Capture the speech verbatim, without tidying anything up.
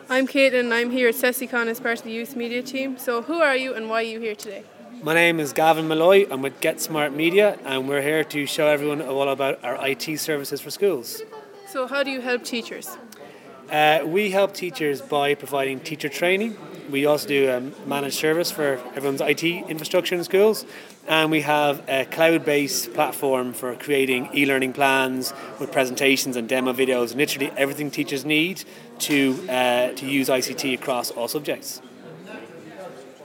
I'm Caitlin and I'm here at CESICon as part of the youth media team. So who are you and why are you here today? My name is Gavin Malloy. I'm with Get Smart Media and we're here to show everyone all about our I T services for schools. So how do you help teachers? Uh, we help teachers by providing teacher training. We also do a managed service for everyone's I T infrastructure in schools, and we have a cloud-based platform for creating e-learning plans with presentations and demo videos, and literally everything teachers need to uh, to use I C T across all subjects.